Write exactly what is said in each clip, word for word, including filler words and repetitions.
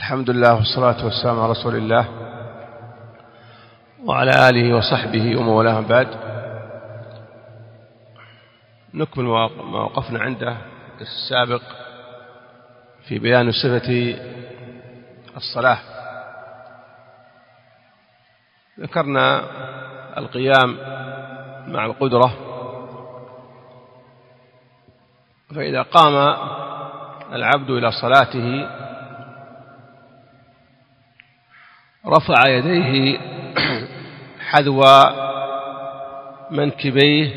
الحمد لله والصلاة والسلام على رسول الله وعلى آله وصحبه ومن والاه بعد. نكمل ما وقفنا عنده السابق في بيان صفة الصلاة. ذكرنا القيام مع القدرة، فإذا قام العبد إلى صلاته رفع يديه حذو منكبيه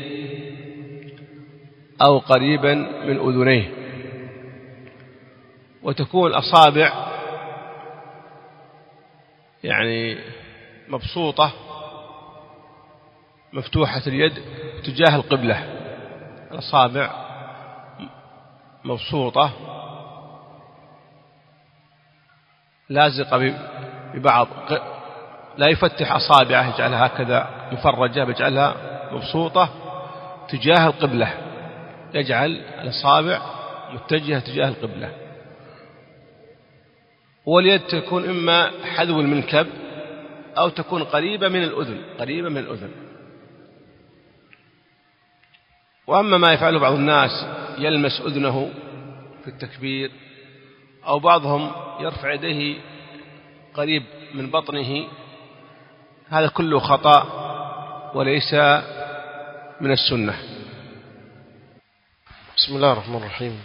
أو قريبا من أذنيه، وتكون الأصابع يعني مبسوطة مفتوحة اليد تجاه القبلة، الأصابع مبسوطة لازقة ببعض، لا يفتح أصابعه يجعلها هكذا مفرجة، بيجعلها مبسوطة تجاه القبلة، يجعل الأصابع متجهة تجاه القبلة. واليد تكون إما حذو المنكب أو تكون قريبة من الأذن، قريبة من الأذن. وأما ما يفعله بعض الناس يلمس أذنه في التكبير، أو بعضهم يرفع يديه قريب من بطنه، هذا كله خطأ وليس من السنة. بسم الله الرحمن الرحيم.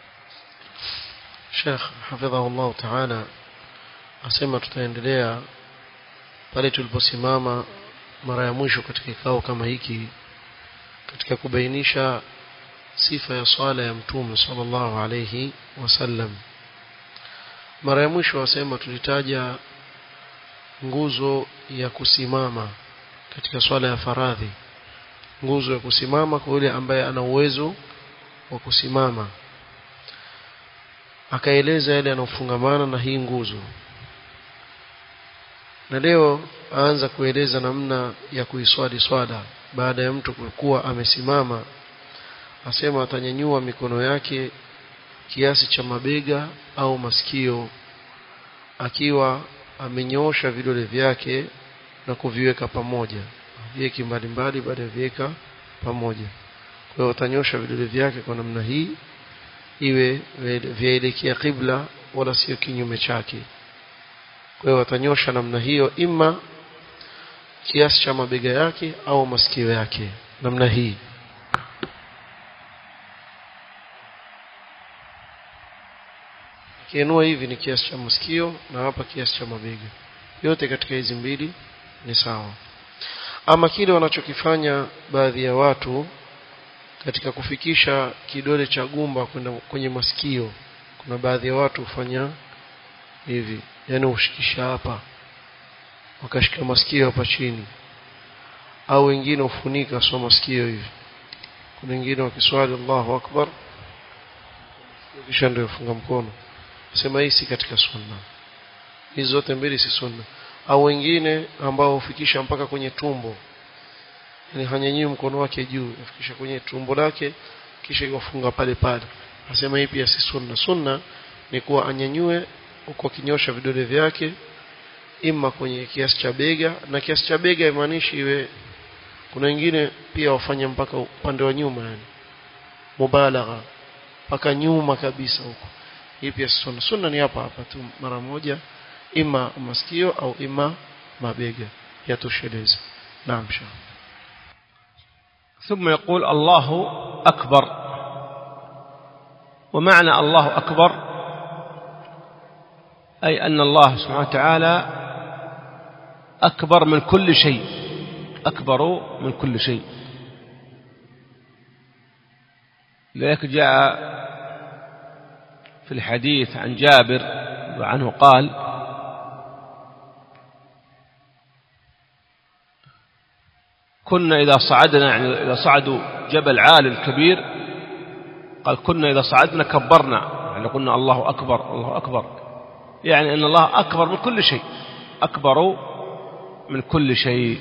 Sheikh hafidhahu Allah ta'ala asema tutaendelea pale tuliposimama mara ya mwisho katika kikao kama hiki, katika kubainisha sifa ya swala ya Mtume sallallahu alayhi wasallam. Mara ya mwisho asema tulitaja nguzo ya kusimama katika swala ya faradhi, nguzo ya kusimama kwa yule ambaye ana uwezo wa kusimama. Akaeleza yale yanofungamana na hii nguzo, na leo aanza kueleza namna ya kuiswali swala baada ya mtu kuwa amesimama. Asema atanyanyua mikono yake kiasi cha mabega au masikio, akiwa amenyoosha vidole vyake na kuviweka pamoja, viweke mbalimbali baada ya viweka pamoja. Kwa hiyo atanyosha vidole vyake kwa namna hii iwe vielekea qibla wala sio kinyume chake. Kwa hiyo atanyosha namna hiyo, ima kiasi cha mabega yake au masikio yake, namna hii. Kiinua hivi ni kiasi cha masikio na hapa kiasi cha mabega, yote katika hizi mbili ni sawa. Ama kile wanachokifanya baadhi ya watu katika kufikisha kidole cha gumba kwenda kwenye masikio, kuna baadhi ya watu hufanya hivi, yani ushikisha hapa wakashika masikio hapa chini, au wengine ufunika so masikio hivi. Kuna wengine wakiswali Allahu Akbar kisha ndio funga mkono. Sema hii si katika sunna, hizo zote mbili si sunna. Au wengine ambao hufikisha mpaka kwenye tumbo, yani hanyanyui mkono wake juu, afikisha kwenye tumbo lake kisha yofunga pale pale. Nasema hii pia si sunna. Sunna ni kuwa anyanyue uko kinyosha vidole vyake ima kwenye kiasi cha bega, na kiasi cha bega imaanishi iwe, kuna wengine pia wafanya mpaka upande wa nyuma, yani mubalagha mpaka nyuma kabisa huko. Hii pia sunna. Sunna ni hapa hapa tu mara moja, ima masikio au ima mabega, yatosheleza. Naam. ثم يقول الله أكبر. ومعنى الله أكبر أي أن الله سبحانه وتعالى أكبر من كل شيء، أكبر من كل شيء. لذلك جاء في الحديث عن جابر وعنه قال: كنا إذا صعدنا، يعني إذا صعدوا جبل عالي كبير، قال كنا إذا صعدنا كبرنا، يعني قلنا الله أكبر الله أكبر، يعني أن الله أكبر من كل شيء، أكبر من كل شيء.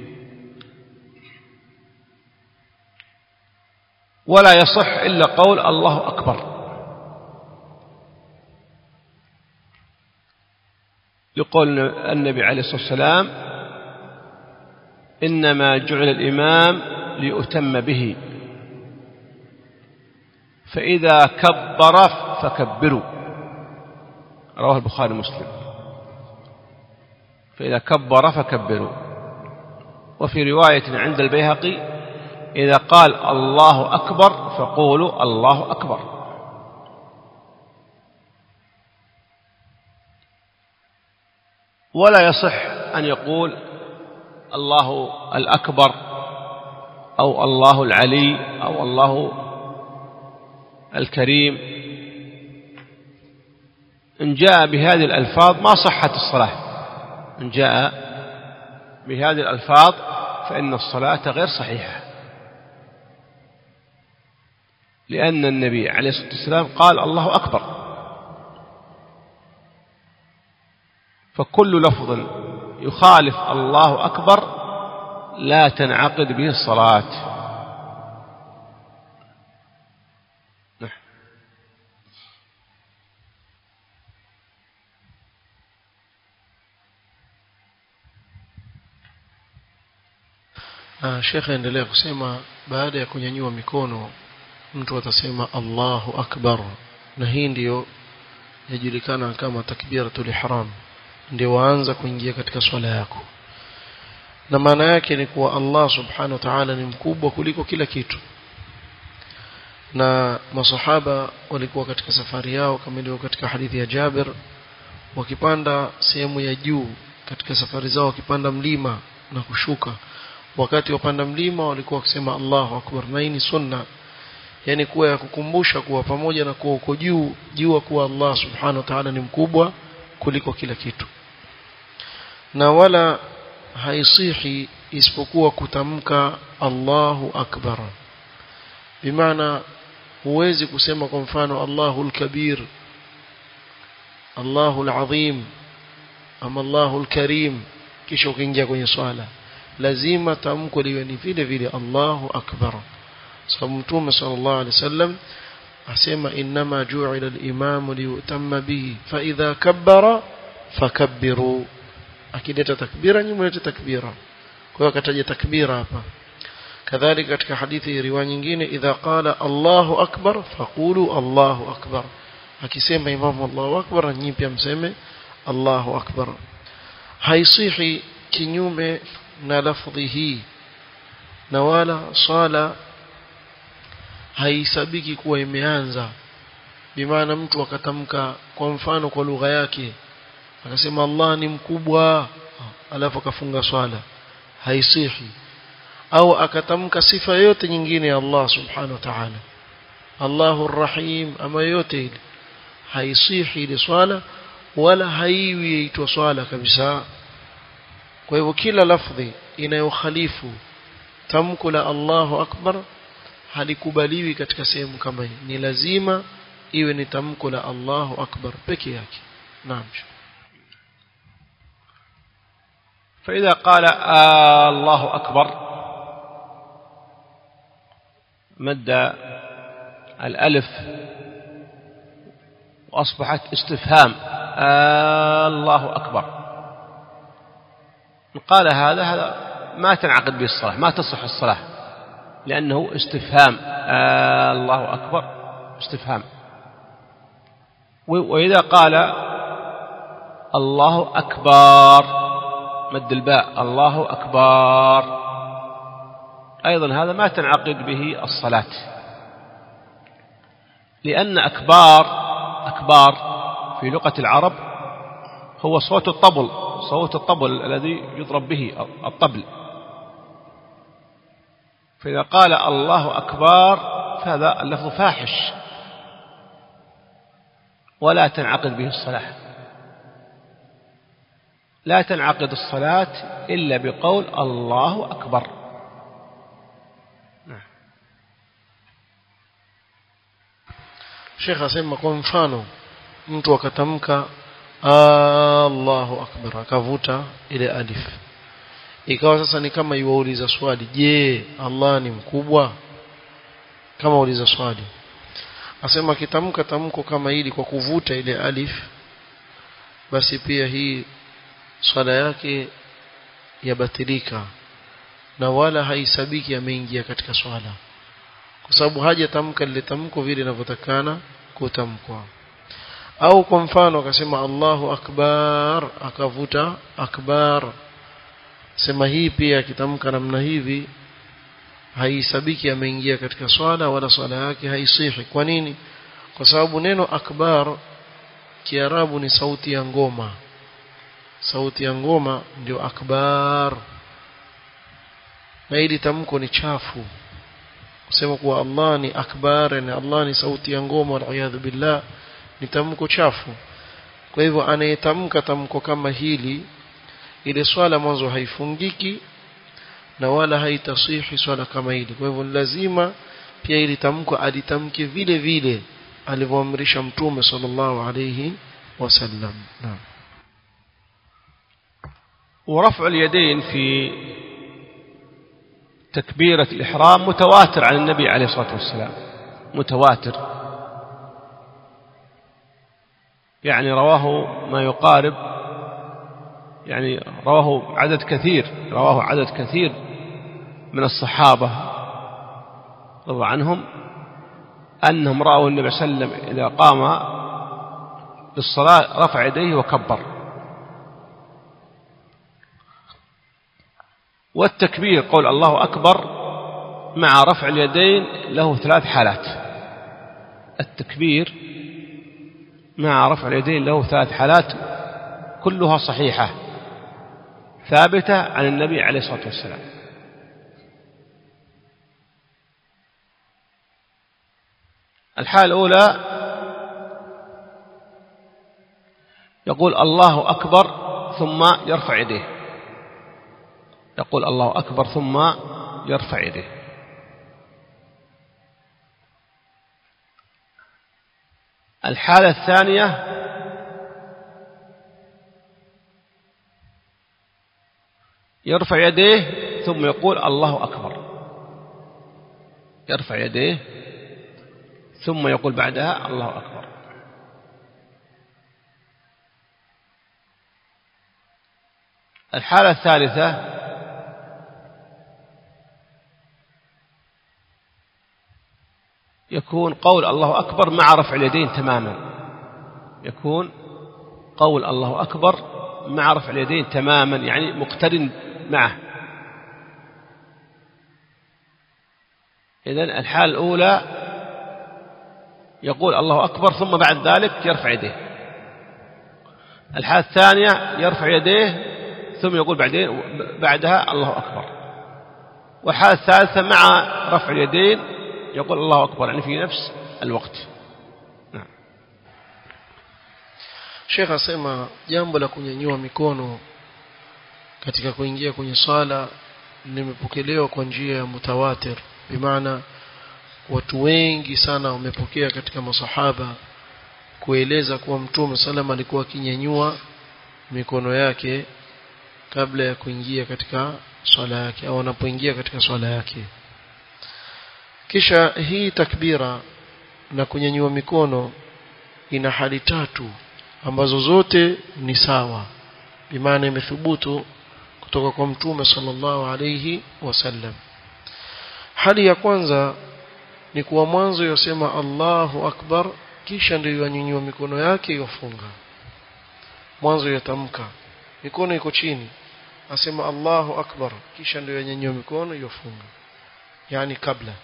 ولا يصح إلا قول الله أكبر. لقول النبي عليه الصلاة والسلام إنما جعل الإمام ليؤتم به فإذا كبر فكبروا، رواه البخاري ومسلم. فإذا كبر فكبروا. وفي رواية عند البيهقي إذا قال الله أكبر فقولوا الله أكبر. ولا يصح أن يقول الله الأكبر أو الله العلي أو الله الكريم. إن جاء بهذه الألفاظ ما صحت الصلاة، إن جاء بهذه الألفاظ فإن الصلاة غير صحيحة، لأن النبي عليه الصلاة والسلام قال الله أكبر. فكل لفظ يخالف الله أكبر لا تنعقد به الصلاة. Ah, Sheikh endelea kusema baada ya kunyanyua mikono mtu atasema Allahu Akbar, na hii ndiyo yajulikana kama takbiratul ihram, ndio waanza kuingia katika swala yako. Na maana yake ni kuwa Allah subhanahu wa ta'ala ni mkubwa kuliko kila kitu. Na masahaba walikuwa katika safari yao kama ilivyo katika hadithi ya Jabir, wakipanda sehemu ya juu katika safari zao, wakipanda mlima na kushuka, wakati wapanda mlima walikuwa wakisema Allahu Akbar. Na hii ni sunna, yani kuwa ya kukumbusha kuwa pamoja na kuwa uko juu, jua kuwa Allah subhanahu wa ta'ala ni mkubwa kuliko kila kitu. Na wala haisihi isipokuwa kutamka Allahu Akbar. Bimaana huwezi kusema kwa mfano Allahul Kabir, Allahul Azim ama Allahul Karim kisha ukiingia kwenye swala. Lazima tamko liwe ni vile vile Allahu Akbar. Sababu Mtume sallallahu alaihi wasallam asema inma ju'ila al-imamu liyutamma bihi fa idha kabbara fakabbiru. Akileta takbira nyuma leta takbira. Kwa hiyo akataja takbira hapa. Kadhalika katika hadithi riwaya nyingine idha qala Allahu Akbar faqulu Allahu Akbar. Akisema imamu Allahu Akbar nyinyi pia mseme Allahu Akbar. Haisihi kinyume na lafdhi hii, na wala sala haisabiki kuwa imeanza. Bimaana mtu akatamka kwa mfano kwa lugha yake akasema Allah ni mkubwa alafu akafunga swala, haisihi. Au akatamka sifa yote nyingine ya Allah subhanahu wa ta'ala, Allahur Rahim ama yote ile, haisihi ile swala wala haiwi itwa swala kabisa. Kwa hivyo kila lafdhi inayokhalifu tamko la Allahu Akbar halikubaliwi katika sehemu kama hii. Ni lazima iwe ni tamko la Allahu Akbar peke yake. Naam. فإذا قال الله أكبر مد الألف وأصبحت استفهام الله أكبر، قال هذا هذا ما تنعقد به الصلاة، ما تصح الصلاة، لأنه استفهام الله أكبر استفهام. وإذا قال الله أكبر مد الباء الله أكبر أيضا هذا ما تنعقد به الصلاة، لأن أكبار أكبار في لغة العرب هو صوت الطبل، صوت الطبل الذي يضرب به الطبل. فإذا قال الله أكبر فهذا اللفظ فاحش ولا تنعقد به الصلاة. لا تنعقد الصلاة إلا بقول الله أكبر. Sheikh asema kwa mfano mtu akatamka Allahu Akbar akavuta ile alif, ikawa sasa ni kama yuauliza swali, je, Allah ni mkubwa? Kama uliza swali. Asema kitamka tamko kama hili kwa kuvuta ile alif, basi pia hii swala yake yabatilika na wala haisabiki ameingia katika swala, kwa sababu hajatamka lile tamko vile linavyotakana kutamkwa. Au kwa mfano akasema Allahu akbar, akavuta akbar, sema hii pia akitamka namna hivi haisabiki ameingia katika swala wala swala yake haisihi. Kwa nini? Kwa sababu neno akbar Kiarabu ni sauti ya ngoma. Sauti ya ngoma ndio akbar, na hili tamko ni chafu. Kusema kuwa Allah ni akbar na Allah ni sauti ya ngoma, wal billah, ni tamko chafu. Kwa hivyo anayetamka tamko kama hili, ile swala mwanzo haifungiki na wala haitasihi swala kama hili. Kwa hivyo lazima pia ili tamko alitamke vile vile alivyoamrisha Mtume sallallahu alayhi wasallam. Naam. ورفع اليدين في تكبيرة الإحرام متواتر عن النبي عليه الصلاة والسلام، متواتر، يعني رواه ما يقارب، يعني رواه عدد كثير، رواه عدد كثير من الصحابة رضي عنهم أنهم رأوا النبي صلى الله عليه وسلم إذا قام للصلاة رفع يديه وكبر. والتكبير قول الله أكبر مع رفع اليدين له ثلاث حالات. التكبير مع رفع اليدين له ثلاث حالات كلها صحيحة ثابتة عن النبي عليه الصلاة والسلام. الحالة الأولى يقول الله أكبر ثم يرفع يديه، يقول الله أكبر ثم يرفع يديه. الحالة الثانية يرفع يديه ثم يقول الله أكبر، يرفع يديه ثم يقول بعدها الله أكبر. الحالة الثالثة يكون قول الله أكبر مع رفع اليدين تماما، يكون قول الله أكبر مع رفع اليدين تماما، يعني مقترن معه. إذن الحالة الأولى يقول الله أكبر ثم بعد ذلك يرفع يديه. الحالة الثانية يرفع يديه ثم يقول بعدين بعدها الله أكبر. والحالة الثالثة مع رفع اليدين يقول الله أكبر، يعني في نفس الوقت. نعم. Sheikh asema jambo la kunyanyua mikono katika kuingia kwenye sala limepokelewa kwa njia ya mutawatir, bimaana watu wengi sana wamepokea katika masahaba kueleza kuwa Mtume salama alikuwa akinyanyua mikono yake kabla ya kuingia katika swala yake au anapoingia katika swala yake. Kisha hii takbira na kunyanyua mikono ina hali tatu ambazo zote ni sawa, bimaana imethubutu kutoka kwa Mtume sallallahu alayhi wasallam. Hali ya kwanza ni kuwa mwanzo yosema Allahu Akbar kisha ndio yanyanyua mikono yake yofunga. Mwanzo yatamka mikono iko chini, asema Allahu Akbar kisha ndio yanyanyua mikono yofunga, yani kabla.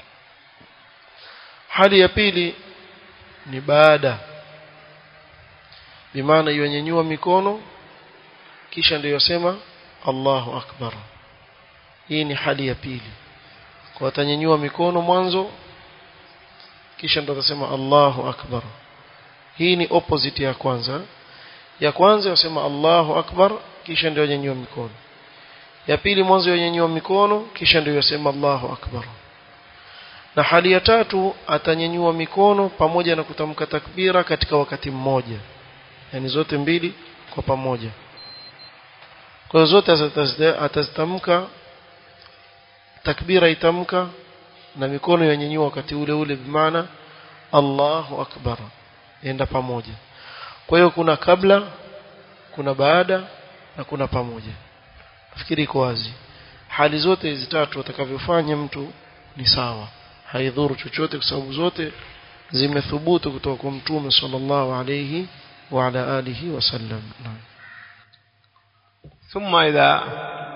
Hali ya pili ni baada, bimaana yanyanyua mikono kisha ndio yasema Allahu Akbar. Hii ni hali ya pili. Kwa atanyanyua mikono mwanzo kisha ndio atasema Allahu Akbar. Hii ni opposite ya kwanza. Ya kwanza yasema Allahu Akbar kisha ndio yanyanyua mikono. Ya pili mwanzo yanyanyua mikono kisha ndio yasema Allahu Akbar. Na hali ya tatu atanyanyua mikono pamoja na kutamka takbira katika wakati mmoja, yani zote mbili kwa pamoja. Kwa zote atazitamka takbira, itamka na mikono yanyanyua wakati ule ule, bimaana Allahu Akbar enda pamoja. Kwa hiyo kuna kabla, kuna baada na kuna pamoja. Nafikiri iko wazi. Hali zote hizi tatu atakavyofanya mtu ni sawa, haidhuru chochote, kwa sababu zote zimethubutu kutoka kwa Mtume sallallahu alayhi wa ala alihi wasallam. ثم إذا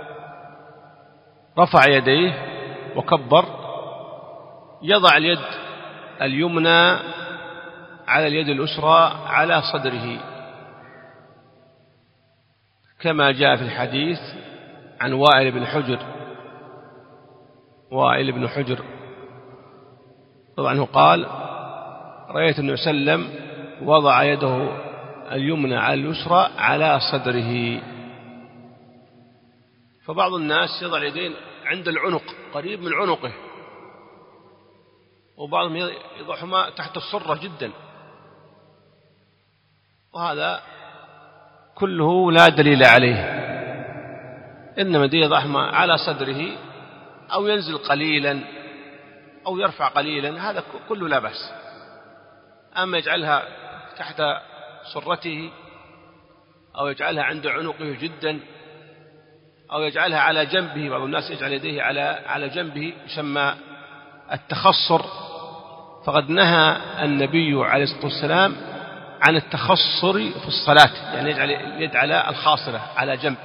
رفع يديه وكبر يضع اليد اليمنى على اليد اليسرى على صدره، كما جاء في الحديث عن وائل بن حجر وائل بن حجر طبعا قال: رأيت النبي صلى الله عليه وسلم وضع يده اليمنى على اليسرى على صدره. فبعض الناس يضع اليدين عند العنق قريب من عنقه، وبعضهم يضعهما تحت السرة جدا، وهذا كله لا دليل عليه. إنما دي يضعهما على صدره أو ينزل قليلا أو يرفع قليلا، هذا كله لا بأس. أما يجعلها تحت سرته أو يجعلها عند عنقه جدا أو يجعلها على جنبه، بعض الناس يجعل يديه على على جنبه، يسمى التخصر. فقد نهى النبي عليه الصلاة والسلام عن التخصر في الصلاة، يعني يجعل اليد على الخاصرة على جنب.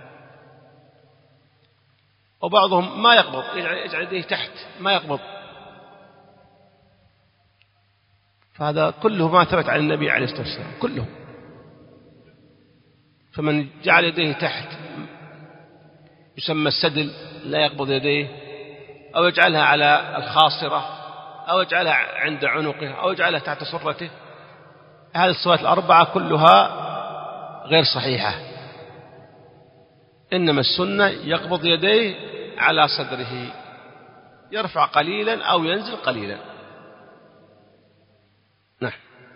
وبعضهم ما يقبض، يجعل يديه تحت ما يقبض، فهذا كله ما ثبت عن النبي عليه الصلاة والسلام كله. فمن جعل يديه تحت يسمى السدل، لا يقبض يديه، أو يجعلها على الخاصرة، أو يجعلها عند عنقه، أو يجعلها تحت سرته، هذه الصفات الأربعة كلها غير صحيحة. إنما السنة يقبض يديه على صدره، يرفع قليلا أو ينزل قليلا. نعم.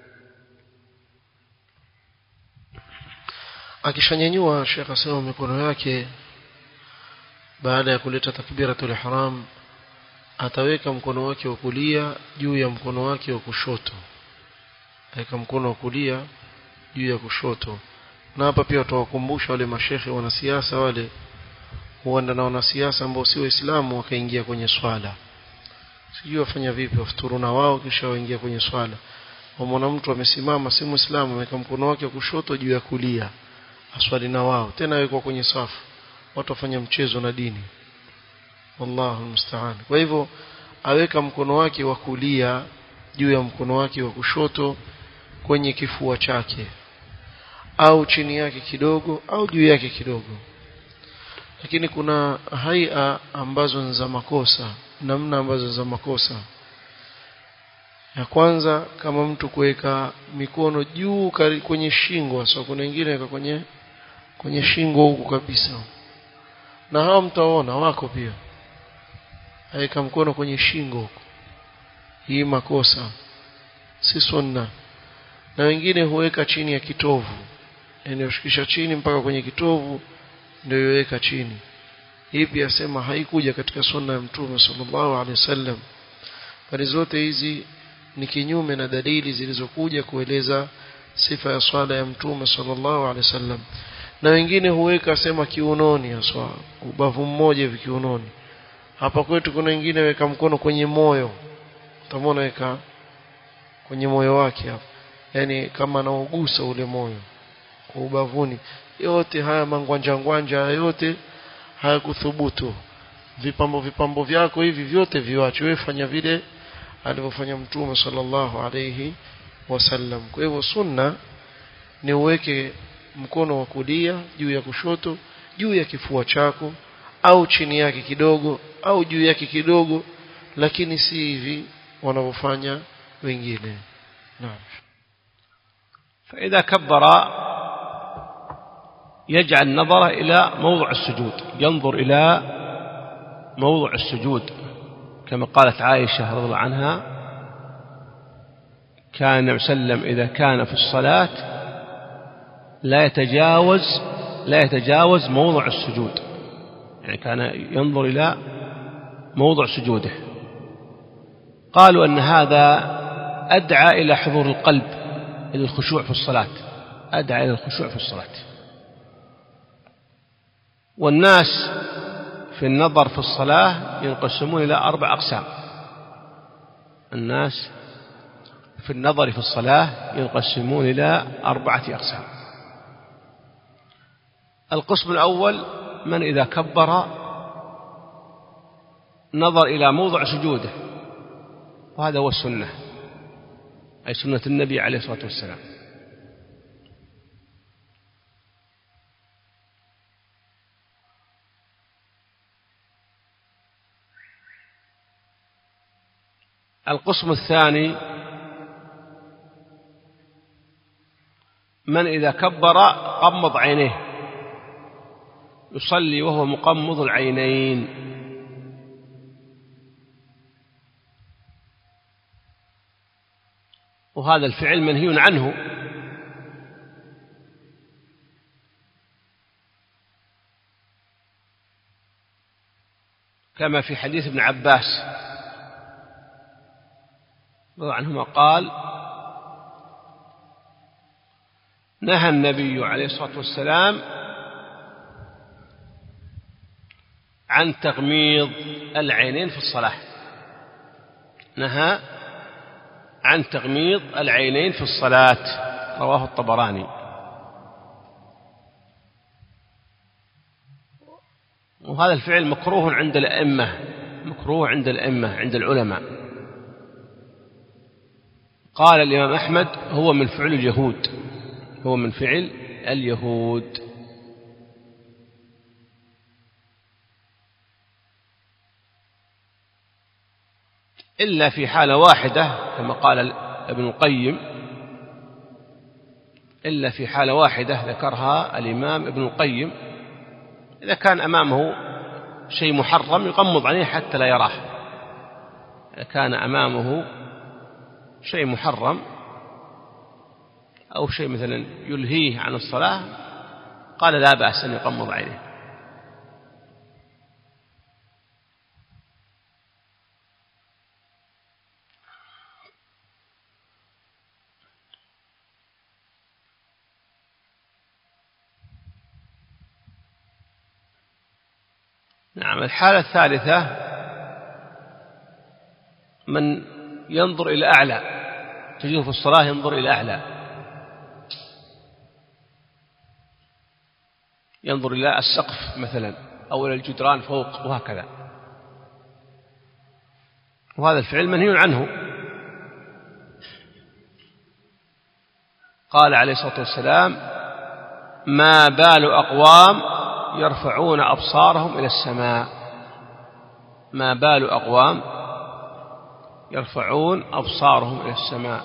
akishanyanyua Sheikh asema mikono yake baada ya kuleta takbiratul ihram, ataweka mkono wake wa kulia juu ya mkono wake wa kushoto, aweka mkono wa kulia juu ya kushoto. Na hapa pia tutawakumbusha wale mashehe wanasiasa wale huenda na wanasiasa ambao si waislamu wakaingia kwenye swala, sijui wafanya vipi, wafuturu na wao kisha waingia kwenye swala. Wameona mtu amesimama si muislamu, ameweka mkono wake wa kushoto juu ya kulia, aswali na wao, tena yuko kwenye safu, watu wafanya mchezo na dini, wallahu musta'an. Kwa hivyo aweka mkono wake wa kulia juu ya mkono wake wa kushoto kwenye kifua chake, au chini yake kidogo au juu yake kidogo. Lakini kuna haia ambazo ni za makosa, namna ambazo ni za makosa. Ya kwanza, kama mtu kuweka mikono juu kwenye shingo, so kuna wengine weka kwenye kwenye shingo huku kabisa, na hao mtaona wako pia aweka mkono kwenye shingo huko. Hii makosa, si sunna. Na wengine huweka chini ya kitovu, yani ushikisha chini mpaka kwenye kitovu ndio yoweka chini. Hii pia sema haikuja katika sunna ya Mtume sallallahu alaihi wasallam. Bali zote hizi ni kinyume na dalili zilizokuja kueleza sifa ya swala ya Mtume sallallahu alaihi wasallam. Na wengine huweka sema kiunoni, aswa ubavu mmoja hivi kiunoni. Hapa kwetu kuna wengine weka mkono kwenye moyo, utamwona weka kwenye moyo wake hapa, yani kama anaugusa ule moyo kwa ubavuni. Yote haya mangwanja ngwanja yote hayakuthubutu. Vipambo vipambo vyako hivi vyote viwache, wewe fanya vile alivyofanya Mtume sallallahu alayhi wasallam. Kwa hivyo sunna ni uweke mkono wa kulia juu ya kushoto, juu ya kifua chako, au chini yake kidogo au juu yake kidogo, lakini si hivi wanavyofanya wengine. Naam. فإذا كبر يجعل نظره إلى موضع السجود، ينظر إلى موضع السجود، كما قالت عائشة رضي الله عنها: كان النبي صلى الله عليه وسلم إذا كان في الصلاة لا يتجاوز لا يتجاوز موضع السجود، يعني كان ينظر إلى موضع سجوده. قالوا أن هذا أدعى إلى حضور القلب، إلى الخشوع في الصلاة، أدعى إلى الخشوع في الصلاة. والناس في النظر في الصلاة ينقسمون إلى أربع أقسام. الناس في النظر في الصلاة ينقسمون إلى أربعة أقسام. القسم الأول من إذا كبر نظر إلى موضع سجوده، وهذا هو السنة، أي سنة النبي عليه الصلاة والسلام. القسم الثاني من إذا كبر غمض عينيه، يصلي وهو مقمض العينين، وهذا الفعل منهي عنه، كما في حديث ابن عباس رضي الله عنهما قال: نهى النبي عليه الصلاة والسلام عن تغميض العينين في الصلاة. نهى عن تغميض العينين في الصلاة، رواه الطبراني. وهذا الفعل مكروه عند الأئمة، مكروه عند الأئمة عند العلماء. قال الإمام أحمد: هو من فعل اليهود، هو من فعل اليهود. إلا في حالة واحدة كما قال ابن القيم، إلا في حالة واحدة ذكرها الإمام ابن القيم: إذا كان أمامه شيء محرم يغمض عينيه حتى لا يراه. إذا كان أمامه شيء محرم أو شيء مثلا يلهيه عن الصلاة قال لا بأس أن يغمض عينيه. نعم. الحالة الثالثة من ينظر إلى أعلى، تجده في الصلاة ينظر إلى أعلى، ينظر إلى السقف مثلا أو إلى الجدران فوق وهكذا، وهذا الفعل منهي عنه. قال عليه الصلاة والسلام: ما بال أقوام يرفعون أبصارهم إلى السماء. ما بال أقوام يرفعون أبصارهم إلى السماء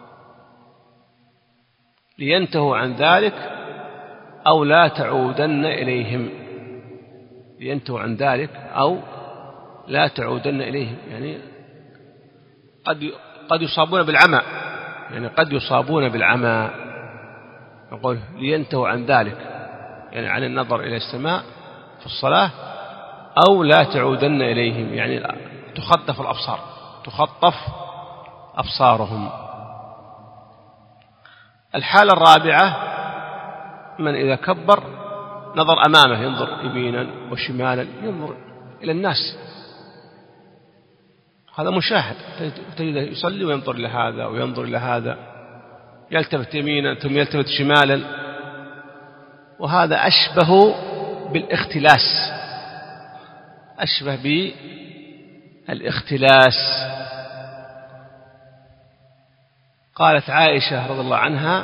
لينتهوا عن ذلك أو لا تعودن إليهم. لينتهوا عن ذلك أو لا تعودن إليهم، يعني قد قد يصابون بالعمى، يعني قد يصابون بالعمى. نقول لينتهوا عن ذلك، يعني عن النظر إلى السماء في الصلاة، أو لا تعودن إليهم، يعني تخطف الأبصار، تخطف أبصارهم. الحالة الرابعة من إذا كبر نظر أمامه، ينظر يمينا وشمالا، ينظر إلى الناس، هذا مشاهد، تجده يصلي وينظر إلى هذا وينظر إلى هذا، يلتفت يمينا ثم يلتفت شمالا، وهذا أشبه بالاختلاس، أشبه بالاختلاس. قالت عائشة رضي الله عنها: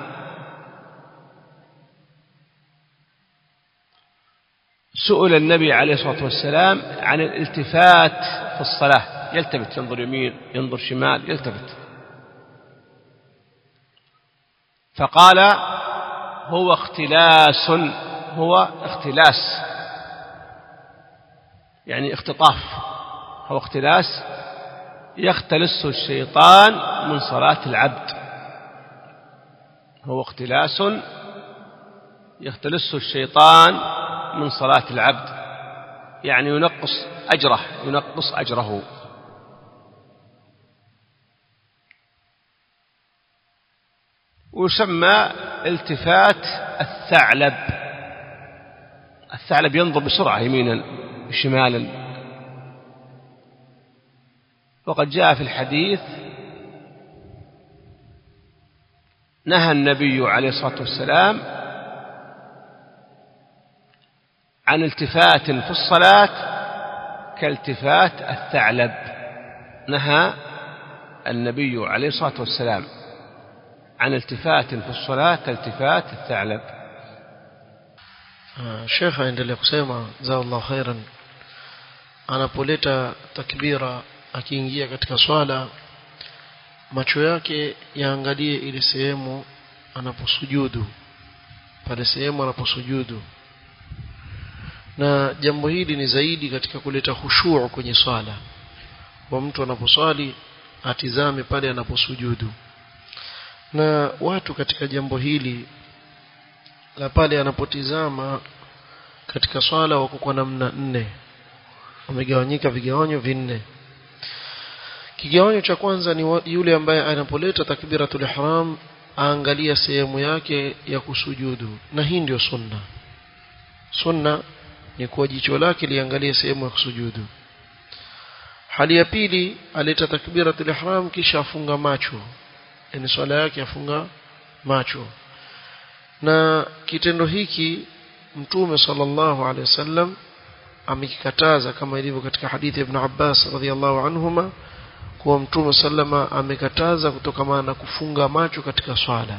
سئل النبي عليه الصلاة والسلام عن الالتفات في الصلاة، يلتفت، ينظر يمين ينظر شمال، يلتفت، فقال: هو اختلاس، هو اختلاس، يعني اختطاف، هو اختلاس يختلس الشيطان من صلاة العبد. هو اختلاس يختلس الشيطان من صلاة العبد، يعني ينقص أجره، ينقص أجره. ويسمى التفات الثعلب، الثعلب ينظر بسرعة يمينا شمالا. وقد جاء في الحديث نهى النبي عليه الصلاة والسلام عن التفات في الصلاة كالتفات الثعلب. نهى النبي عليه الصلاة والسلام عن التفات في الصلاة كالتفات الثعلب. Sheikh aendelea kusema jazakallahu khairan, anapoleta takbira akiingia katika swala, macho yake yaangalie ile sehemu anaposujudu, pale sehemu anaposujudu. Na jambo hili ni zaidi katika kuleta khushu' kwenye swala, kwa mtu anaposwali atizame pale anaposujudu. Na watu katika jambo hili la pale anapotizama katika swala wako kwa namna nne, wamegawanyika vigawanyo vinne. Kigawanyo cha kwanza ni yule ambaye anapoleta takbiratul ihram aangalia sehemu yake ya kusujudu, na hii ndio sunna. Sunna ni kwa jicho lake liangalie sehemu ya kusujudu. Hali ya pili, aleta takbiratul ihram kisha afunga macho, yani swala yake afunga macho. Na kitendo hiki Mtume sallallahu alaihi wasallam amekikataza, kama ilivyo katika hadithi ya Ibn Abbas radhiyallahu anhuma, kwa Mtume sallama amekataza kutokana na kufunga macho katika swala.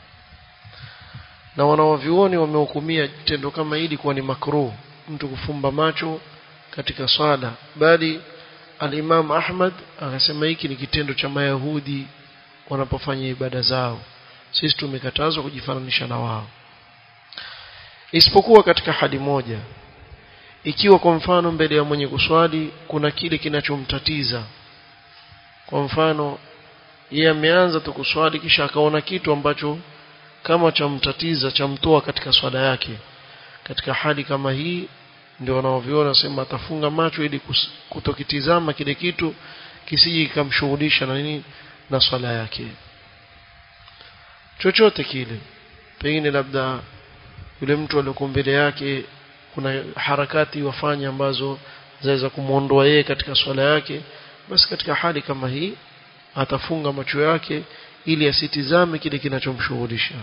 Na wanawavyuoni wamehukumia tendo kama hili kuwa ni makruh, mtu kufumba macho katika swala, bali al-Imam Ahmad akasema hiki ni kitendo cha Mayahudi wanapofanya ibada zao. Sisi tumekatazwa kujifananisha na wao, isipokuwa katika hali moja. Ikiwa kwa mfano mbele ya mwenye kuswali kuna kile kinachomtatiza, kwa mfano yeye ameanza tu kuswali kisha akaona kitu ambacho kama chamtatiza chamtoa katika swala yake, katika hali kama hii ndio wanaoviona sema atafunga macho ili kutokitizama kile kitu kisije kikamshughulisha na nini na swala yake. Chochote kile, pengine labda yule mtu aliyokuwa mbele yake kuna harakati wafanya ambazo zaweza kumuondoa yeye katika swala yake, basi katika hali kama hii atafunga macho yake ili asitizame kile kinachomshughulisha.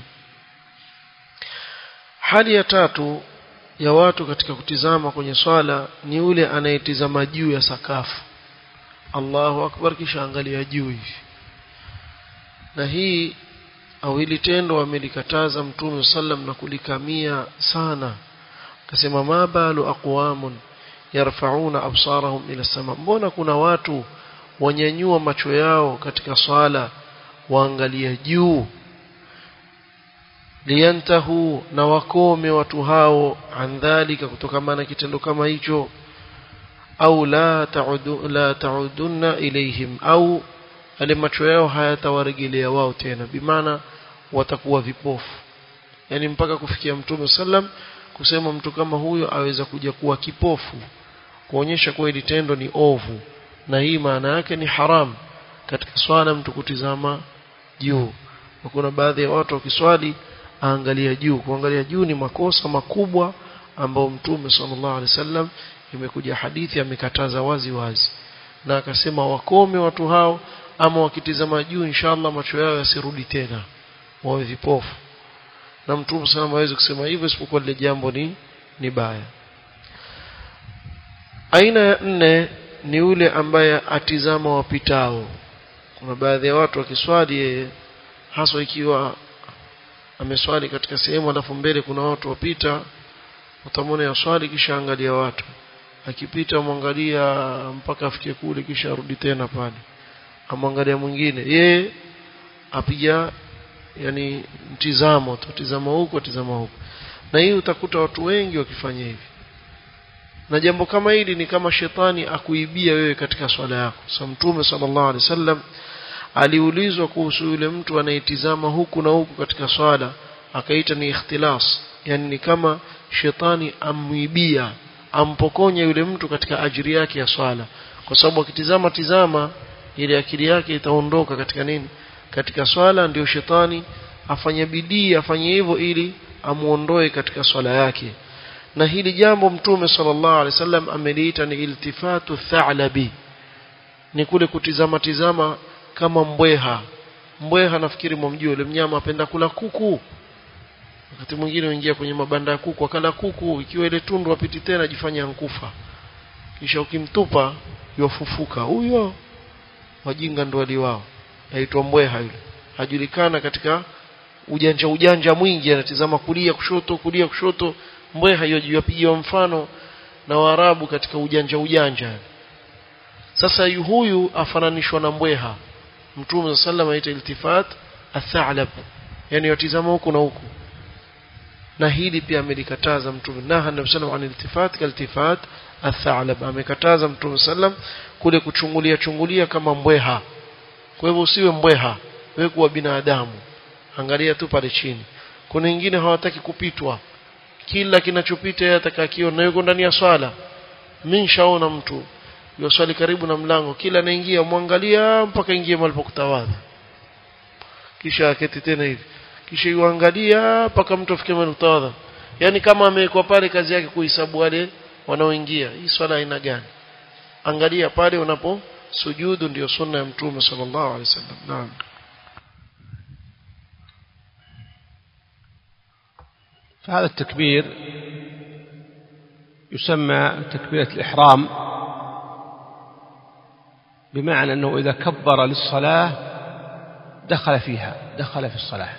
Hali ya tatu ya watu katika kutizama kwenye swala ni yule anayetizama juu ya sakafu, Allahu akbar, kisha angalia juu hivi. Na hii au hili tendo amelikataza Mtume sallam na kulikamia sana. Akasema mabalu aqwamun yarfa'una absarahum ila sama, mbona kuna watu wanyanyua macho yao katika swala waangalia juu, liyantahu, na wakome watu hao andhalika, kutokamana kitendo kama hicho, au la ta'udu la ta'udunna ilayhim, au ale macho yao hayatawarejelea wao tena, bimaana watakuwa vipofu. Yani mpaka kufikia Mtume sallam kusema mtu kama huyo aweza kuja kuwa kipofu, kuonyesha kwa hili tendo ni ovu, na hii maana yake ni haram katika swala mtu kutizama juu. Na kuna baadhi ya watu wakiswali aangalia juu. Kuangalia juu ni makosa makubwa ambao Mtume sallallahu alaihi wasallam imekuja hadithi amekataza wazi wazi, na akasema wakome watu hao, ama wakitizama juu inshallah macho yao yasirudi tena, wawe vipofu. Na Mtume sallallahu hawezi kusema hivyo isipokuwa lile jambo ni ni baya. Aina ya nne ni yule ambaye atizama wapitao. Kuna baadhi ya watu wakiswali, hasa ikiwa ameswali katika sehemu alafu mbele kuna watu wapita, utamwona yaswali kisha angalia watu, akipita mwangalia mpaka afike kule kisha arudi tena pale, amwangalia mwingine, yeye apiga yani mtizamo tu, tizama huko tizama huko. Na hii utakuta watu wengi wakifanya hivi, na jambo kama hili ni kama shetani akuibia wewe katika swala yako. Sa Mtume sallallahu alaihi wasallam aliulizwa kuhusu yule mtu anayetizama huku na huku katika swala, akaita ni ikhtilas, yani ni kama shetani amuibia, ampokonya yule mtu katika ajiri yake ya swala, kwa sababu akitizama tizama ile akili yake itaondoka katika nini, katika swala. Ndio shetani afanye bidii afanye hivyo ili amuondoe katika swala yake. na hili jambo Mtume sallallahu alaihi wasallam ameliita ni iltifatu tha'labi, ni kule kutizama tizama kama mbweha. Mbweha nafikiri mmjua yule mnyama apenda kula kuku. Wakati mwingine uingia kwenye mabanda ya kuku akala kuku, ikiwa ile tundu apiti tena jifanya nkufa, kisha ukimtupa yofufuka. Huyo wajinga ndo waliwao, aitwa mbweha yule. Hajulikana katika ujanja ujanja mwingi, anatizama kulia kushoto kulia kushoto. Mbweha hiyo yapigiwa mfano na Waarabu katika ujanja ujanja. Sasa huyu afananishwa na mbweha. Mtume sallallahu alayhi wasallam iltifat athalab, yani yatizama huku na huku, na hili pia amelikataza Mtume. Naha Nabii sallallahu alayhi iltifat kaltifat athalab, amekataza Mtume sallam kule kuchungulia chungulia kama mbweha. Kwa hivyo usiwe mbweha, wewe kuwa binadamu, angalia tu pale chini. Kuna wengine hawataki kupitwa, kila kinachopita yeye atakakiona, na yuko ndani ya swala. Mimi nishaona mtu yoswali karibu na mlango, kila anaingia muangalia mpaka ingie mahali pa kutawadha, kisha aketi tena hivi, kisha yuangalia mpaka mtu afike mahali kutawadha. Yani kama amewekwa pale kazi yake kuhesabu wale wanaoingia. Hii swala haina gani? Angalia pale unapo sujudu, ndio sunna ya Mtume sallallahu alaihi wasallam. Naam. فهذا التكبير يسمى تكبيرة الإحرام، بمعنى أنه إذا كبر للصلاة دخل فيها، دخل في الصلاة.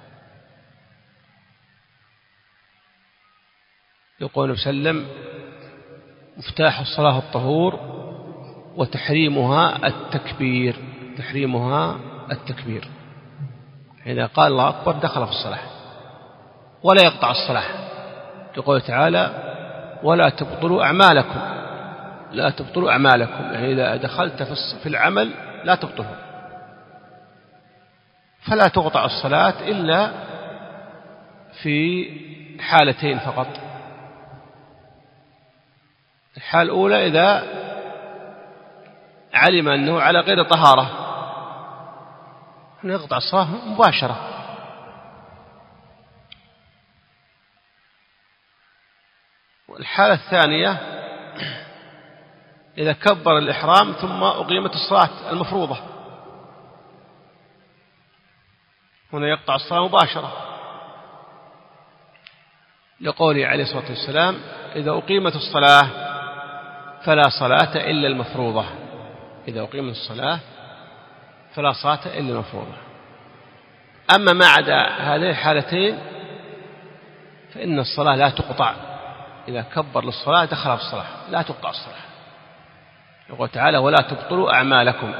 يقول النبي صلى الله عليه وسلم مفتاح الصلاة الطهور وتحريمها التكبير، تحريمها التكبير. إذا قال الله أكبر دخل في الصلاة ولا يقطع الصلاة. يقول تعالى ولا تبطلوا أعمالكم، لا تبطلوا أعمالكم، يعني إذا دخلت في العمل لا تبطله. فلا تقطع الصلاة إلا في حالتين فقط. الحالة الأولى إذا علم أنه على غير طهارة يقطع الصلاة مباشرة. والحالة الثانية إذا كبر الإحرام ثم أقيمت الصلاة المفروضة، هنا يقطع الصلاة مباشرة، لقوله عليه الصلاة والسلام إذا أقيمت الصلاة فلا صلاة إلا المفروضة، إذا أقيمت الصلاة فلا صلاة إلا المفروضة. أما ما عدا هذه الحالتين فإن الصلاة لا تقطع. إذا كبر للصلاة دخل في الصلاة، لا تقطع الصلاة. يقول تعالى ولا تبطلوا أعمالكم.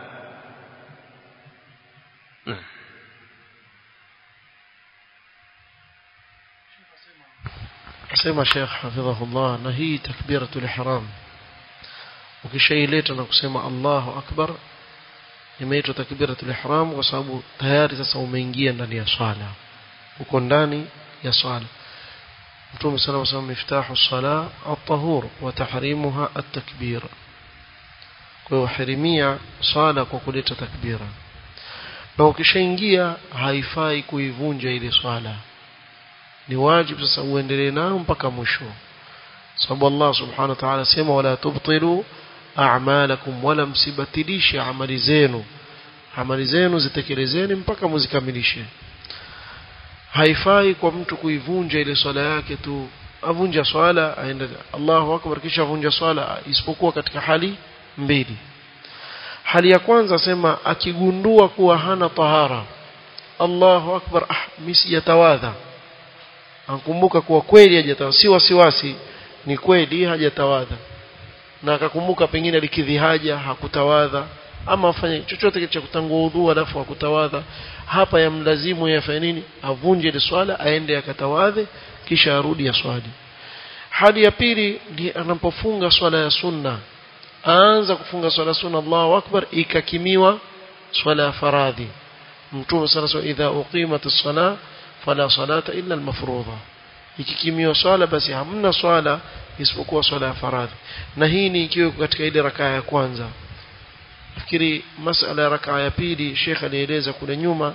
سيما شيخ حفظه الله نهي تكبيرة الإحرام، وكشيء ليتنا كسيما الله أكبر يميت تكبيرة الإحرام وصابوا تياري تسومينجيا ndani ya swala, uko ndani ya swala. Mtume صلى الله عليه وسلم مفتاح الصلاة الطهور وتحريمها التكبير. Kwa hiyo harimia swala kwa kuleta takbira, na ukishaingia haifai kuivunja ile swala. Ni wajibu sasa uendelee nayo mpaka mwisho, sababu Allah subhanahu wa ta'ala sema wala tubtilu a'malakum, wala msibatilishe amali zenu, amali zenu zitekelezeni mpaka muzikamilishe. Haifai kwa mtu kuivunja ile swala yake tu, avunja swala aende Allahu akbar kisha avunja swala, isipokuwa katika hali mbili. Hali ya kwanza sema akigundua kuwa hana tahara, Allahu akbar, ah mimi sijatawadha, ankumbuka kuwa kweli hajatawadha, si wasiwasi, ni kweli hajatawadha, na akakumbuka pengine alikidhi haja hakutawadha, ama afanye chochote cha kutangua udhu alafu hakutawadha, hapa yamlazimu yafanye nini? Avunje ile swala aende akatawadhe kisha arudi aswali. Hali ya pili ni anapofunga swala ya sunna, aanza kufunga swala sunna Allahu akbar, ikakimiwa swala ya faradhi. Mtume sana sema idha uqimat as-salah fala salata illa al-mafruḍa, ikikimiwa swala basi hamna swala isipokuwa swala ya faradhi. Na hii ni ikiwa katika ile rakaa ya kwanza. Fikiri masala ya rakaa ya pili Sheikh alieleza kule nyuma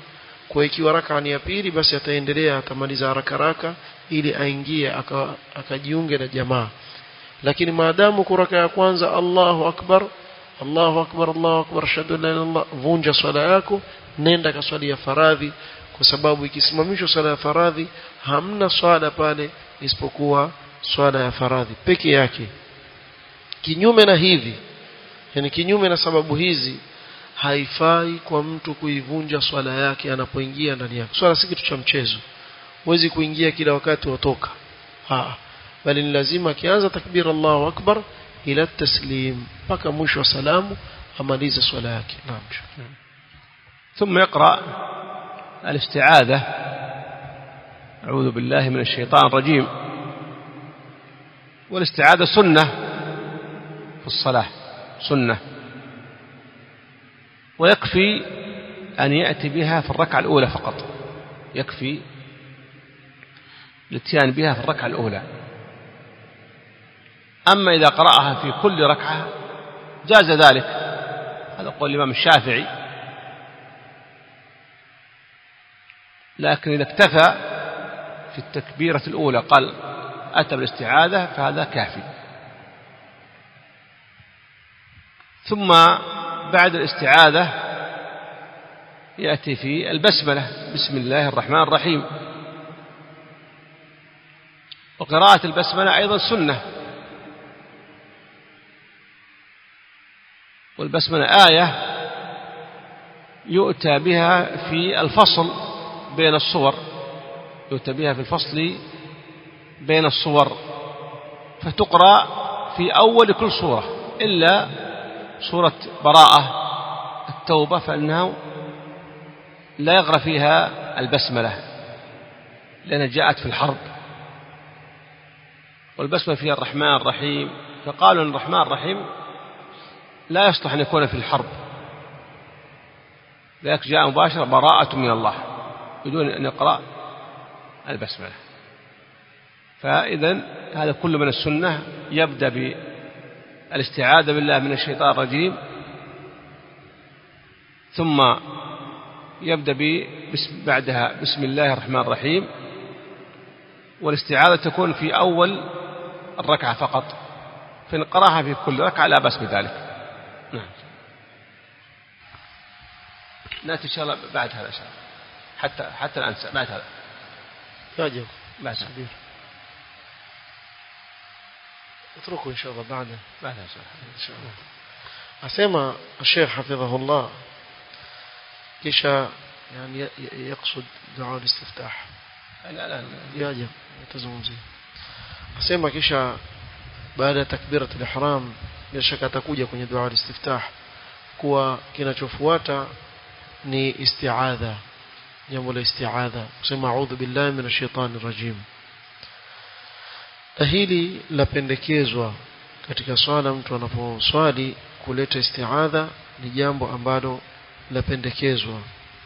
kwa ikiwa raka ni ya pili basi ataendelea atamaliza haraka haraka ili aingie akajiunge na jamaa. Lakini maadamu kwa raka ya kwanza Allahu akbar Allahu akbar Allahu akbar shahadu la ilaha illallah, vunja swala yako, nenda kaswali ya faradhi, kwa sababu ikisimamishwa swala ya faradhi hamna swala pale isipokuwa swala ya faradhi peke yake. Kinyume na hivi, yani kinyume na sababu hizi, haifai kwa mtu kuivunja swala yake anapoingia ndani yake. Swala si kitu cha mchezo. Huwezi kuingia kila wakati watoka. Ah, bali ni lazima kianza takbir Allahu akbar ila taslim mpaka mwisho wa salamu amalize swala yake. Naam. ثم يقرأ الاستعاذة أعوذ بالله من الشيطان الرجيم. والاستعاذة سنة في الصلاة، سنة، ويكفي أن يأتي بها في الركعة الأولى فقط، يكفي الاتيان بها في الركعة الأولى. أما إذا قرأها في كل ركعة جاز ذلك، هذا قول الإمام الشافعي. لكن إذا اكتفى في التكبيرة الأولى قال أتى بالاستعاذة فهذا كافي. ثم بعد الاستعاذة يأتي في البسملة، بسم الله الرحمن الرحيم. وقراءة البسملة أيضا سنة، والبسملة آية يؤتى بها في الفصل بين الصور، يؤتى بها في الفصل بين الصور، فتقرأ في أول كل صورة إلا سورة براءة التوبة فإنه لا يقرأ فيها البسملة لأنها جاءت في الحرب، والبسملة فيها الرحمن الرحيم، فقالوا أن الرحمن الرحيم لا يصلح أن يكون في الحرب، لذلك جاء مباشرة براءة من الله بدون أن يقرأ البسملة. فإذن هذا كل من السنة يبدأ بالاستعاذة بالله من الشيطان الرجيم، ثم يبدأ بسم بعدها بسم الله الرحمن الرحيم، والاستعاذة تكون في أول الركعة فقط، فإن قرأها في كل ركعة لا بأس بذلك. نعم. نأتي إن شاء الله بعد هذا شاء حتى حتى الآن بعد هذا. يعجب. بعد كبير. اتركوا إن شاء الله بعد بعد إن شاء الله. أسمع الشيخ حفظه الله كيشا يعني يقصد دعاء الاستفتاح. لا لا يعجب يتزوم زي. أسمع كيشا بعد تكبيرة الإحرام bila shaka atakuja kwenye dua al-istiftah kuwa kinachofuata ni isti'adha, jambo la isti'adha, kusema a'udhu billahi minash shaitani rajim. Na hili lapendekezwa katika swala, mtu anaposwali kuleta isti'adha ni jambo ambalo lapendekezwa,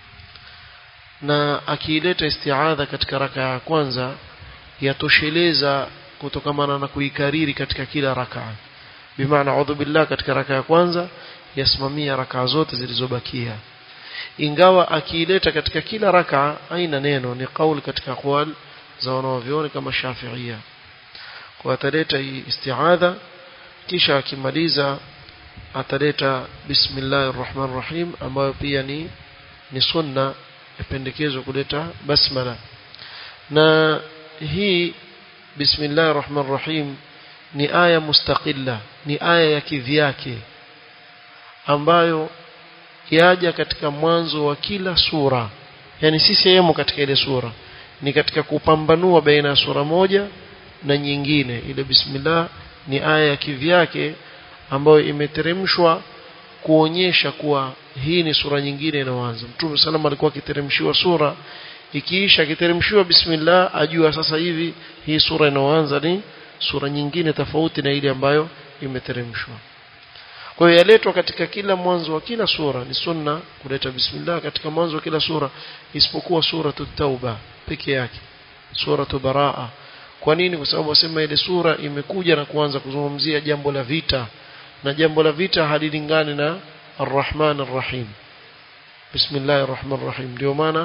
na akiileta isti'adha katika raka ya kwanza yatosheleza kutokamana na kuikariri katika kila rakaa. Bimaana a'udhu billah katika raka ya kwanza yasimamia raka zote zilizobakia, ingawa akiileta katika kila raka aina neno, ni kauli katika aqwal za wanavyuoni kama Shafi'ia. Kwa ataleta hii isti'adha, kisha akimaliza ataleta bismillahir rahmanir rahim, ambayo pia ni ni sunna, yapendekezwa kuleta basmala. Na hii bismillahir rahmanir rahim ni aya mustaqilla, ni aya ya kivyake ambayo yaja katika mwanzo wa kila sura, yani si sehemu katika ile sura, ni katika kupambanua baina ya sura moja na nyingine. Ile bismillah ni aya ya kivyake ambayo imeteremshwa kuonyesha kuwa hii ni sura nyingine inaanza. Mtume sallallahu alikuwa akiteremshiwa sura, ikiisha akiteremshiwa bismillah ajua sasa hivi hii sura inaanza ni sura nyingine tofauti na ile ambayo imeteremshwa. Kwa hiyo yaletwa katika kila mwanzo wa kila sura, ni sunna kuleta bismillah katika mwanzo wa kila sura, isipokuwa suratu Tauba peke yake, suratu Baraa. Kwa nini? Kwa sababu wasema ile sura imekuja na kuanza kuzungumzia jambo la vita, na jambo la vita halilingani na Ar-Rahman Ar-Rahim, Bismillahir Rahmanir Rahim. Ndio maana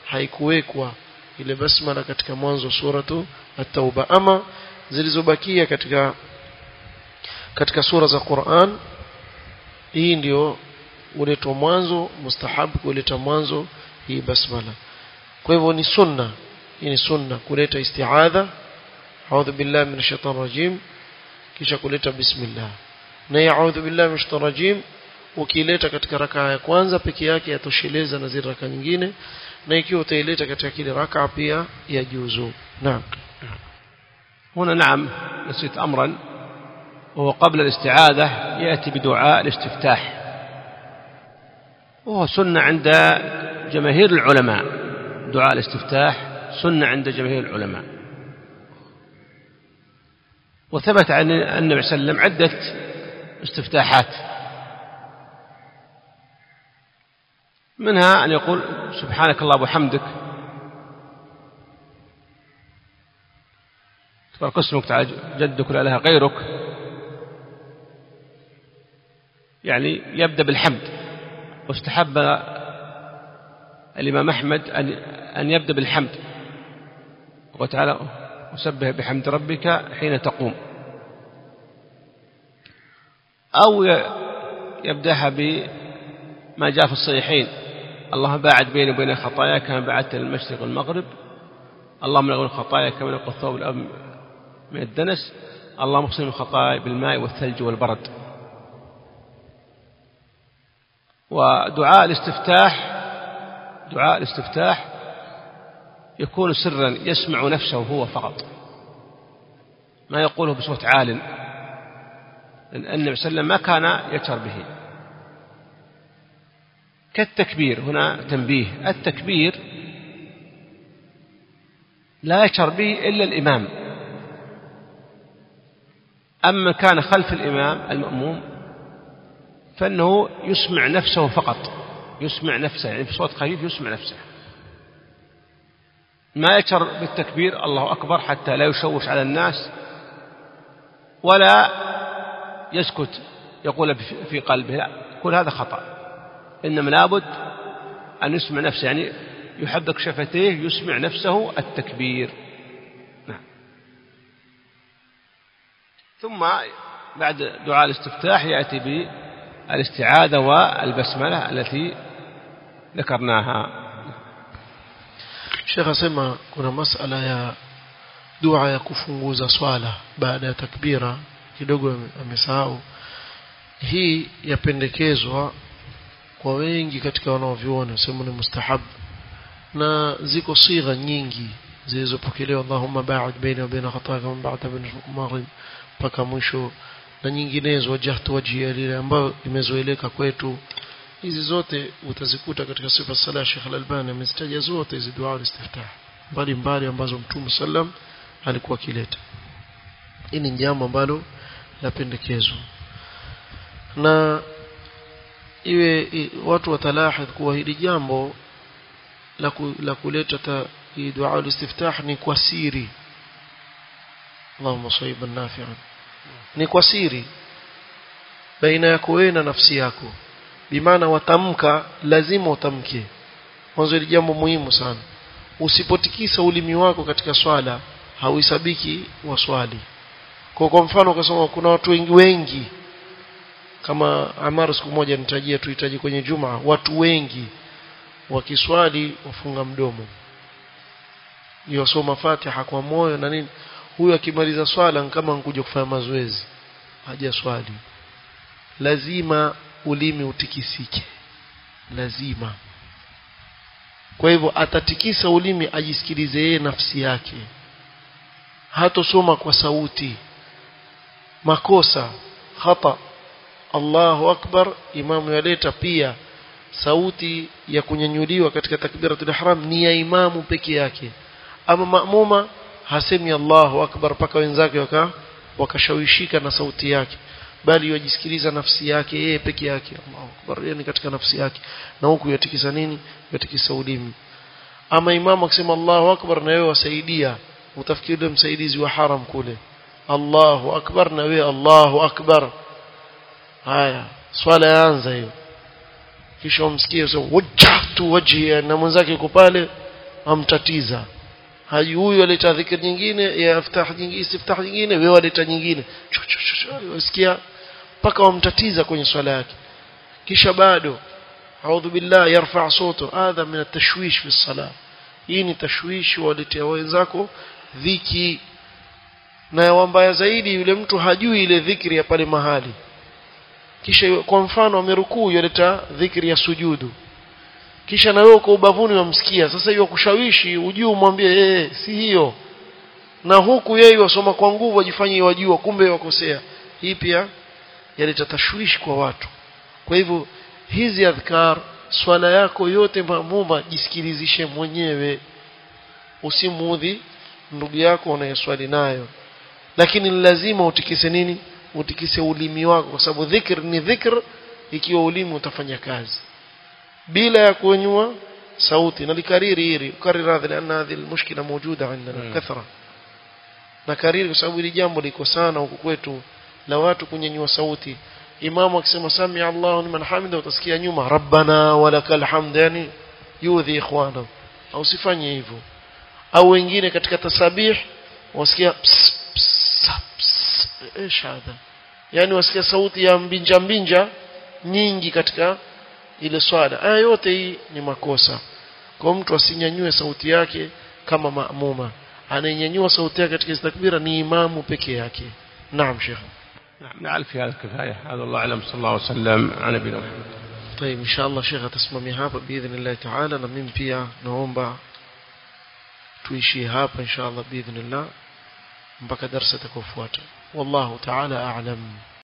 haikuwekwa ile basmala katika mwanzo suratu at-tauba. Ama zilizobakia katika katika sura za Qur'an, hii ndio uletwa mwanzo, mustahab kuleta mwanzo hii basmala. Kwa hivyo ni sunna, hii ni sunna kuleta isti'adha, a'udhu billahi minash shaitani rajim, kisha kuleta bismillah. Na ya a'udhu billahi minash shaitani rajim ukileta katika rakaa ya kwanza peke yake yatosheleza na zile rakaa nyingine, na ikiwa utaileta katika kile rakaa pia yajuzu. Naam. هنا نعم نسيت أمرا، وهو قبل الاستعاذة يأتي بدعاء الاستفتاح، وهو سنة عند جماهير العلماء. دعاء الاستفتاح سنة عند جماهير العلماء، وثبت عن النبي صلى الله عليه وسلم عدة استفتاحات، منها أن يقول سبحانك الله وبحمدك، تبارك اسمك تعالى جدك لا إله غيرك، يعني يبدأ بالحمد. واستحب الإمام أحمد أن يبدأ بالحمد، وتعالى وسبح بحمد ربك حين تقوم، أو يبدأها بما جاء في الصحيحين: اللهم باعد بيني وبين خطايا كما بعدت المشرق والمغرب، اللهم نغفر خطايا كما نغفر الثوب الأبيض من الدنس، اللهم اغسل الخطايا بالماء والثلج والبرد. ودعاء الاستفتاح دعاء الاستفتاح يكون سرا يسمع نفسه هو فقط، ما يقوله بصوت عال، لأن النبي صلى الله عليه وسلم ما كان يجهر به. كالتكبير، هنا تنبيه: التكبير لا يجهر به إلا الإمام، أما كان خلف الإمام المأموم فإنه يسمع نفسه فقط، يسمع نفسه يعني بصوت خفيف يسمع نفسه، ما يجهر بالتكبير الله أكبر حتى لا يشوش على الناس، ولا يسكت يقول في قلبه، لا، كل هذا خطأ، إنما لابد أن يسمع نفسه، يعني يحرك شفتيه يسمع نفسه التكبير. نعم. ثم بعد دعاء الاستفتاح يأتي بالاستعاذة والبسملة التي ذكرناها. Sheikh asema kuna masala ya dua ya kufunguza swala baada ya takbira, kidogo amesahau. Hii yapendekezwa kwa wengi katika wanaoviona, sema ni mustahab, na ziko sigha nyingi zilizopokelewa: Allahumma ba'id baina wa baina khataaya kama ba'adta baina al-maghrib, mpaka mwisho, na nyinginezo, wajhtu wajhi lile ambayo imezoeleka kwetu. Hizi zote utazikuta katika sifa sala. Sheikh Al-Albani amezitaja zote hizi dua al-istiftah mbali mbali ambazo Mtume sallam alikuwa kileta. Hii ni jambo ambalo lapendekezwa, na iwe watu watalahidh kuwa hili jambo la la kuleta hii dua al-istiftah ni kwa siri. Allahumma sayyiban nafi'an, ni kwa siri baina yako wewe na nafsi yako, bimaana watamka, lazima utamke mwanzo. Ni jambo muhimu sana. Usipotikisa ulimi wako katika swala hauisabiki waswali. Kwa kwa mfano ukasema kuna watu wengi wengi kama Amar siku moja nitajia tuhitaji kwenye Jumaa, watu wengi wakiswali wafunga mdomo, yosoma Fatiha kwa moyo na nini, huyo akimaliza swala kama nkuja kufanya mazoezi, haja swali. Lazima ulimi utikisike, lazima. Kwa hivyo atatikisa ulimi ajisikilize yeye nafsi yake, hatosoma kwa sauti. Makosa, khata, Allahu akbar, imamu yaleta pia sauti ya kunyanyuliwa katika takbiratul ihram ni ya imamu peke yake, ama maamuma hasemi Allahu akbar paka wenzake waka wakashawishika na sauti yake, bali yajisikiliza nafsi yake yeye peke yake, Allahu akbar, yani katika nafsi yake, na huku yatikisa nini, yatikisa ulimi. Ama imamu akisema Allahu akbar na wewe wasaidia, utafikiri msaidizi wa haram kule, Allahu akbar na wewe Allahu akbar. Haya, swala yaanza hiyo, kisha umsikie sio wajhtu wajhi, na mwenzake yuko pale amtatiza haji huyu aleta dhikr nyingine ya iftah nyingine istiftah nyingine wewe aleta nyingine usikia paka wamtatiza kwenye swala yake kisha bado a'udhu billahi yarfa' sautu hadha min at-tashwish fi as-salah hii ni tashwish waletea wenzako dhiki na wambaya zaidi yule mtu hajui ile dhikri ya pale mahali kisha kwa mfano amerukuu yaleta dhikri ya sujudu kisha na wewe uko ubavuni wamsikia sasa hiyo kushawishi ujue umwambie eh si hiyo na huku yeye wasoma kwa nguvu ajifanye wajua kumbe wakosea hii pia yaleta tashwishi kwa watu kwa hivyo hizi adhkar swala yako yote maamuma jisikilizishe mwenyewe usimuudhi ndugu yako unayeswali nayo lakini lazima utikise nini utikise ulimi wako kwa sababu dhikr ni dhikr ikiwa ulimi utafanya kazi bila ya kunywa sauti na likariri hili ukarira dhana hadhi almushkila mawjuda عندنا kathra na kariri kwa sababu hili jambo liko sana huku kwetu la watu kunyanyua sauti imamu akisema sami Allahu liman hamida utasikia nyuma rabbana walakal hamd yani yudhi ikhwana au sifanye hivyo au wengine katika tasabih wasikia ايش هذا yani wasikia sauti ya mbinja mbinja nyingi katika ile swala haya yote hii ni makosa kwa mtu asinyanyue sauti yake kama maamuma ananyanyua sauti yake katika takbira ni imamu peke yake naam sheikh نعم نعرف في هذا الكفاية هذا الله أعلم صلى الله عليه وسلم على نبينا محمد طيب إن شاء الله شيخ تسممي hapa بإذن الله تعالى na mimi pia naomba tuishi hapa إن شاء الله بإذن الله mpaka darasa itakayofuata wallahu ta'ala a'lam